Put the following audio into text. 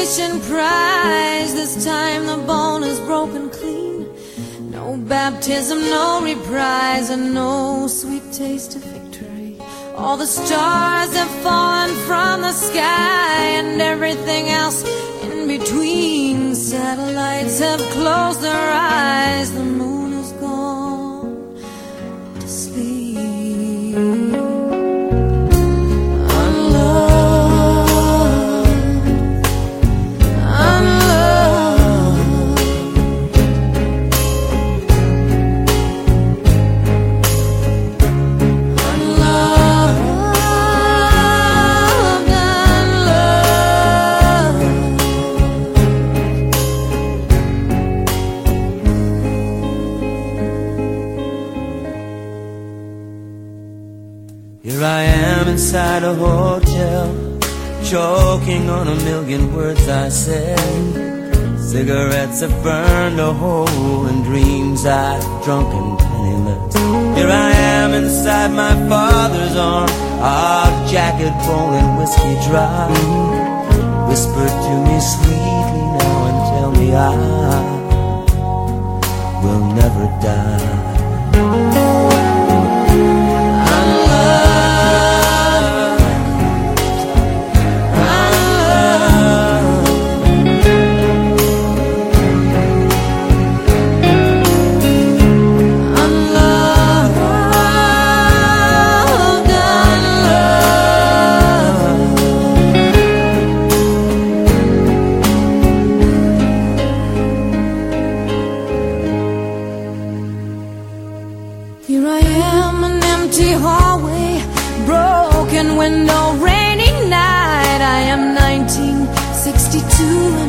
salvation prize. This time the bone is broken clean. No baptism, no reprise, and no sweet taste of victory. All the stars have fallen from the sky, and everything else in between. Satellites have closed their eyes. The moon is gone to sleep. Here I am inside a hotel, choking on a million words I said. Cigarettes have burned a hole in dreams I've drunken penniless. Here I am inside my father's arm, our jacket rolling whiskey dry. Whisper to me sweetly now and tell me I will never die. Here I am, an empty hallway, broken window, rainy night. I am 1962